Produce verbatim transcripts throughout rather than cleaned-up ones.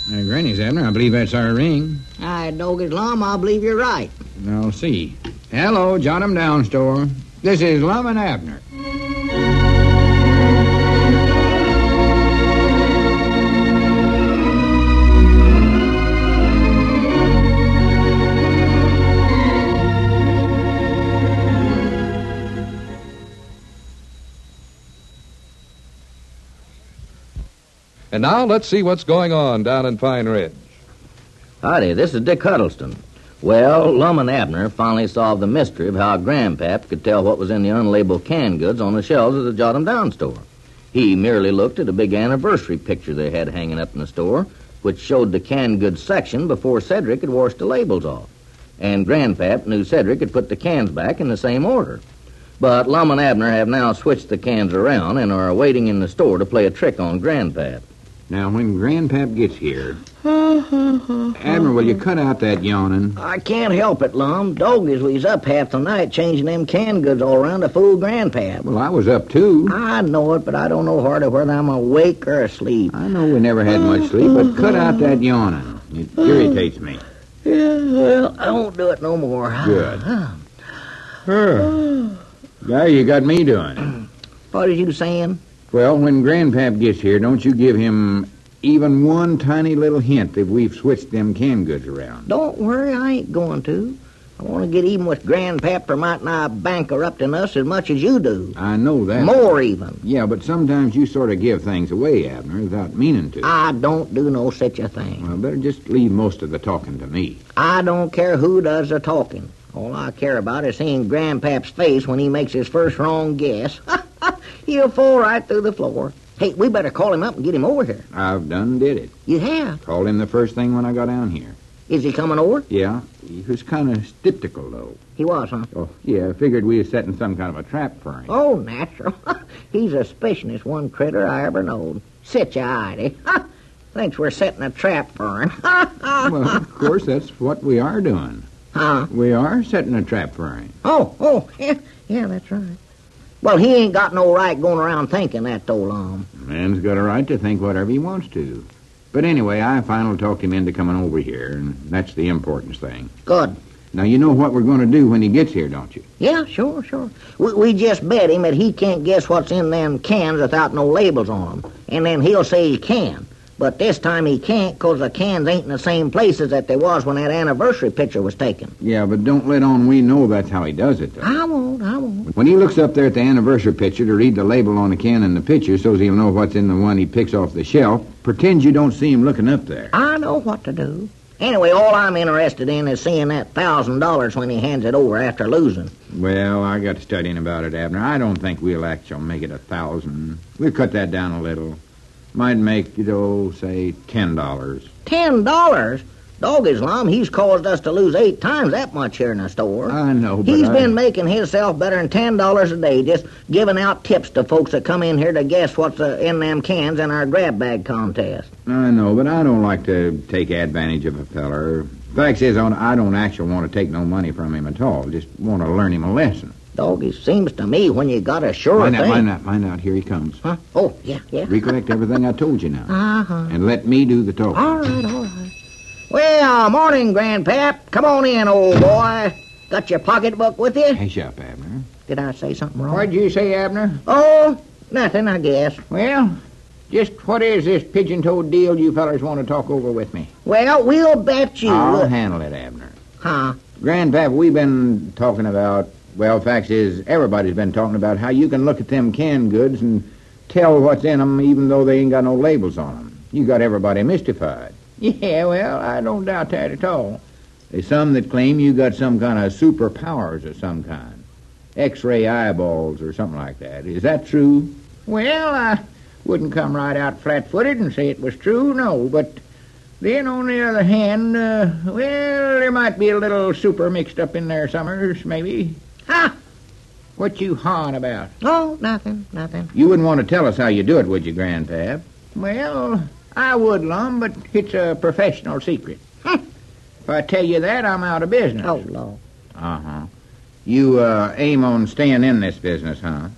Uh, Granny's, Abner. I believe that's our ring. I dog his Lum, I believe you're right. I'll see. Hello, Jot 'em Down store. This is Lum and Abner. And now let's see what's going on down in Pine Ridge. Howdy, this is Dick Huddleston. Well, Lum and Abner finally solved the mystery of how Grandpap could tell what was in the unlabeled canned goods on the shelves of the Jot 'em Down store. He merely looked at a big anniversary picture they had hanging up in the store, which showed the canned goods section before Cedric had washed the labels off. And Grandpap knew Cedric had put the cans back in the same order. But Lum and Abner have now switched the cans around and are waiting in the store to play a trick on Grandpap. Now, when Grandpap gets here... Abner, will you cut out that yawning? I can't help it, Lum. Doggies was up half the night changing them canned goods all around to fool Grandpap. Well, I was up, too. I know it, but I don't know hardly whether I'm awake or asleep. I know we never had much sleep, but cut out that yawning. It irritates me. Yeah, well, I won't do it no more. Good. Yeah, you got me doing. What is you saying? Well, when Grandpap gets here, don't you give him even one tiny little hint that we've switched them canned goods around. Don't worry, I ain't going to. I want to get even with Grandpap for might not bankrupting us as much as you do. I know that. More even. Yeah, but sometimes you sort of give things away, Abner, without meaning to. I don't do no such a thing. Well, better just leave most of the talking to me. I don't care who does the talking. All I care about is seeing Grandpap's face when he makes his first wrong guess. He'll fall right through the floor. Hey, we better call him up and get him over here. I've done did it. You have? Called him the first thing when I got down here. Is he coming over? Yeah. He was kind of skeptical, though. He was, huh? Oh, yeah. I figured we was setting some kind of a trap for him. Oh, natural. He's the suspicionest one critter I ever knowed. Sit ya, Heidi. Thinks we're setting a trap for him. Well, of course, that's what we are doing. Huh? We are setting a trap for him. Oh, oh, yeah, yeah, that's right. Well, he ain't got no right going around thinking that, though, Lum. Man's got a right to think whatever he wants to. But anyway, I finally talked him into coming over here, and that's the important thing. Good. Now, you know what we're going to do when he gets here, don't you? Yeah, sure, sure. We, we just bet him that he can't guess what's in them cans without no labels on them. And then he'll say he can. But this time he can't because the cans ain't in the same places that they was when that anniversary picture was taken. Yeah, but don't let on we know that's how he does it, though. I won't, I won't. When he looks up there at the anniversary picture to read the label on the can in the picture so's he'll know what's in the one he picks off the shelf, pretend you don't see him looking up there. I know what to do. Anyway, all I'm interested in is seeing that thousand dollars when he hands it over after losing. Well, I got studying about it, Abner. I don't think we'll actually make it a thousand. We'll cut that down a little. Might make, you know, say ten dollars. Ten dollars? Dog Islam, he's caused us to lose eight times that much here in the store. I know, but He's I... been making himself better than ten dollars a day, just giving out tips to folks that come in here to guess what's uh, in them cans in our grab bag contest. I know, but I don't like to take advantage of a feller. Fact is, I don't actually want to take no money from him at all. Just want to learn him a lesson. Dog, it seems to me when you got a sure mind thing... Out, mind out, mind out. Here he comes. Huh? Oh, yeah, yeah. Recollect everything I told you now. Uh-huh. And let me do the talking. All right, all right. Well, morning, Grandpap. Come on in, old boy. Got your pocketbook with you? Hush up, Abner. Did I say something wrong? What'd you say, Abner? Oh, nothing, I guess. Well, just what is this pigeon-toed deal you fellers want to talk over with me? Well, we'll bet you... I'll handle it, Abner. Huh? Grandpap, we've been talking about... Well, facts is, everybody's been talking about how you can look at them canned goods and tell what's in them even though they ain't got no labels on them. You got everybody mystified. Yeah, well, I don't doubt that at all. There's some that claim you got some kind of superpowers of some kind. X-ray eyeballs or something like that. Is that true? Well, I wouldn't come right out flat-footed and say it was true, no. But then, on the other hand, uh, well, there might be a little super mixed up in there somewheres, maybe. Ha! What you hawing about? Oh, nothing, nothing. You wouldn't want to tell us how you do it, would you, Grandpap? Well, I would, Lum, but it's a professional secret. If I tell you that, I'm out of business. Oh, Lord. Uh-huh. You uh, aim on staying in this business, huh?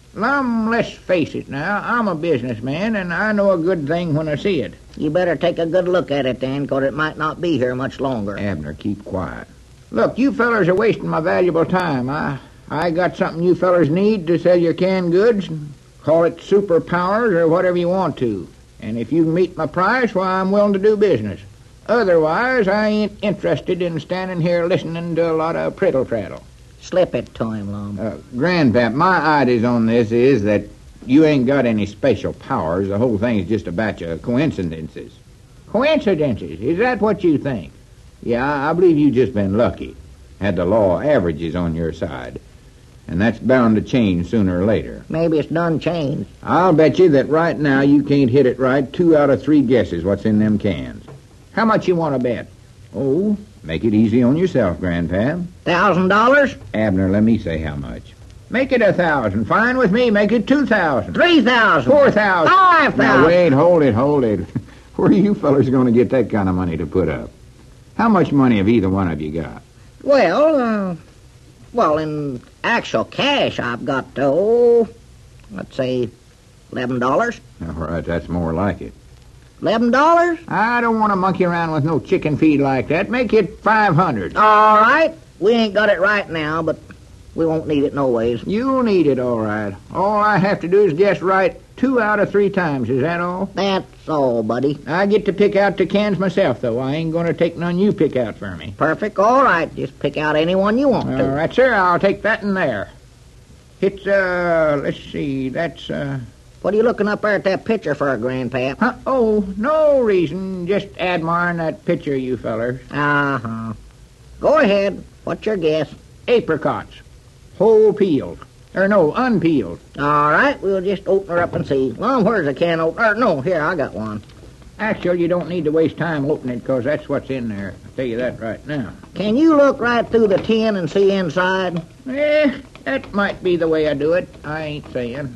Lum, let's face it now. I'm a businessman, and I know a good thing when I see it. You better take a good look at it then, 'cause it might not be here much longer. Abner, keep quiet. Look, you fellers are wasting my valuable time. I I got something you fellers need to sell your canned goods. Call it superpowers or whatever you want to. And if you meet my price, why, I'm willing to do business. Otherwise, I ain't interested in standing here listening to a lot of prittle-prattle. Slip it to him, Lum. Uh, Grandpap, my ideas on this is that you ain't got any special powers. The whole thing is just a batch of coincidences. Coincidences? Is that what you think? Yeah, I believe you just been lucky. Had the law of averages on your side. And that's bound to change sooner or later. Maybe it's done changed. I'll bet you that right now you can't hit it right two out of three guesses what's in them cans. How much you want to bet? Oh, make it easy on yourself, Grandpap. Thousand dollars? Abner, let me say how much. Make it a thousand. Fine with me. Make it two thousand. Three thousand. Four thousand. Five thousand. Now, wait, hold it, hold it. Where are you fellas going to get that kind of money to put up? How much money have either one of you got? Well, uh, well, in actual cash, I've got, oh, let's say eleven dollars. All right, that's more like it. Eleven dollars? I don't want to monkey around with no chicken feed like that. Make it five hundred. All right. We ain't got it right now, but we won't need it no ways. You'll need it, all right. All I have to do is guess right two out of three times. Is that all? That's all, buddy. I get to pick out the cans myself, though. I ain't going to take none you pick out for me. Perfect. All right. Just pick out any one you want to. All right, sir. I'll take that in there. It's, uh, let's see. That's, uh... What are you looking up there at that picture for, Grandpap? Huh? Oh, no reason. Just admiring that picture, you fellers. Uh-huh. Go ahead. What's your guess? Apricots. Whole peeled. Or no, unpeeled. All right. We'll just open her up and see. Well, where's the can opener? No, here, I got one. Actually, you don't need to waste time opening it, because that's what's in there. I'll tell you that right now. Can you look right through the tin and see inside? Eh, that might be the way I do it. I ain't saying.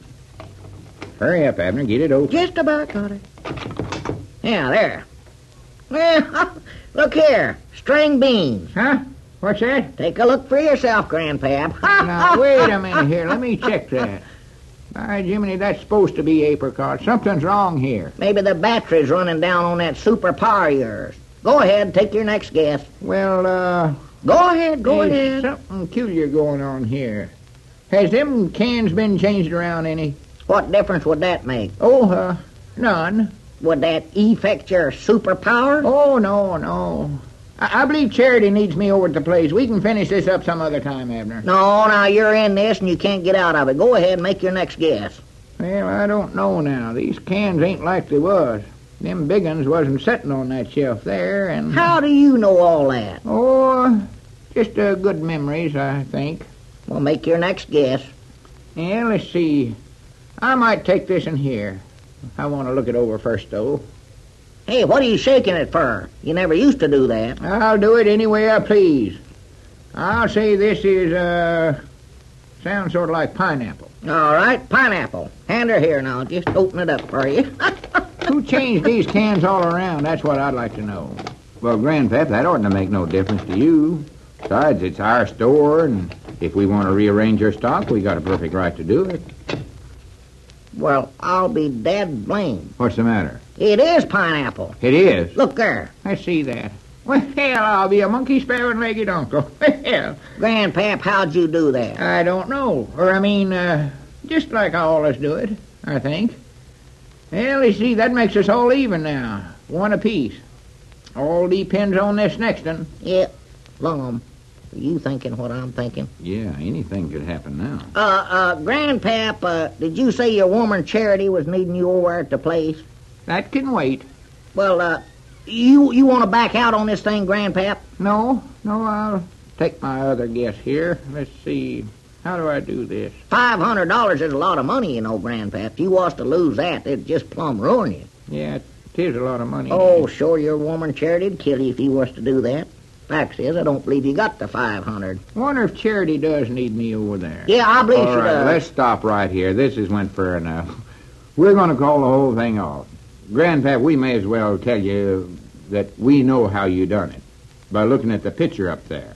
Hurry up, Abner. Get it open. Just about got it. Yeah, there. Yeah, look here. String beans. Huh? What's that? Take a look for yourself, Grandpap. Now, wait a minute here. Let me check that. By Jiminy, that's supposed to be apricot. Something's wrong here. Maybe the battery's running down on that superpower of yours. Go ahead, take your next guess. Well, uh... Go ahead, go there's ahead. something peculiar going on here. Has them cans been changed around any? What difference would that make? Oh, uh, none. Would that affect your superpower? Oh, no, no. I, I believe Charity needs me over at the place. We can finish this up some other time, Abner. No, now you're in this and you can't get out of it. Go ahead and make your next guess. Well, I don't know now. These cans ain't like they was. Them big uns wasn't sitting on that shelf there, and... How do you know all that? Oh, just uh, good memories, I think. Well, make your next guess. Yeah, let's see. I might take this in here. I want to look it over first, though. Hey, what are you shaking it for? You never used to do that. I'll do it any way I please. I'll say this is, uh... sounds sort of like pineapple. All right, pineapple. Hand her here now. Just open it up for you. Who changed these cans all around? That's what I'd like to know. Well, Grandpap, that oughtn't to make no difference to you. Besides, it's our store, and if we want to rearrange our stock, we got a perfect right to do it. Well, I'll be dead blamed. What's the matter? It is pineapple. It is. Look there. I see that. Well, hell, I'll be a monkey-sparing-legged uncle. Well, Grandpap, how'd you do that? I don't know. Or, I mean, uh, just like I always do it, I think. Well, you see, that makes us all even now. One apiece. All depends on this next one. Yep. Lum, are you thinking what I'm thinking? Yeah, anything could happen now. Uh, uh, Grandpap, uh, did you say your woman Charity was needing you over at the place? That can wait. Well, uh, you you want to back out on this thing, Grandpap? No, no, I'll take my other guess here. Let's see. How do I do this? Five hundred dollars is a lot of money, you know, Grandpap. If you was to lose that, it'd just plumb ruin you. Yeah, it is a lot of money. Oh, sure, your woman Charity'd kill you if you was to do that. Fact is, I don't believe you got the five hundred. Wonder if Charity does need me over there. Yeah, I believe All she right, does. let's stop right here. This has went far enough. We're going to call the whole thing off. Grandpap, we may as well tell you that we know how you done it by looking at the picture up there.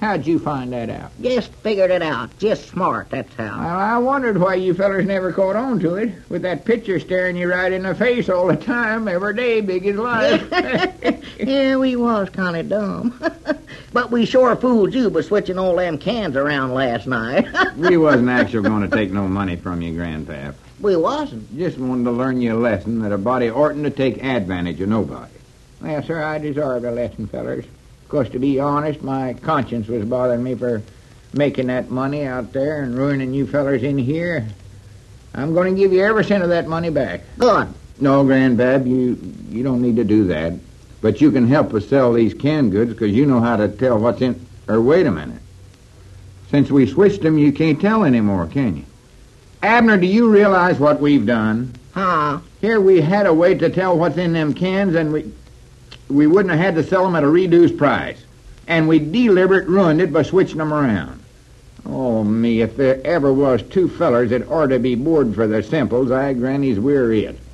How'd you find that out? Just figured it out. Just smart, that's how. Well, I wondered why you fellers never caught on to it, with that picture staring you right in the face all the time, every day, big as life. Yeah, we was kind of dumb. But we sure fooled you by switching all them cans around last night. We wasn't actually going to take no money from you, Grandpap. We wasn't. Just wanted to learn you a lesson that a body oughtn't to take advantage of nobody. Well, sir, I deserved a lesson, fellers. Of course, to be honest, my conscience was bothering me for making that money out there and ruining you fellers in here. I'm going to give you every cent of that money back. Good. No, Grandpap, you you don't need to do that. But you can help us sell these canned goods because you know how to tell what's in... Or wait a minute. Since we switched them, you can't tell anymore, can you? Abner, do you realize what we've done? Huh? Here we had a way to tell what's in them cans, and we we wouldn't have had to sell them at a reduced price. And we deliberate ruined it by switching them around. Oh, me, if there ever was two fellers that ought to be bored for their simples, I grannies we're it.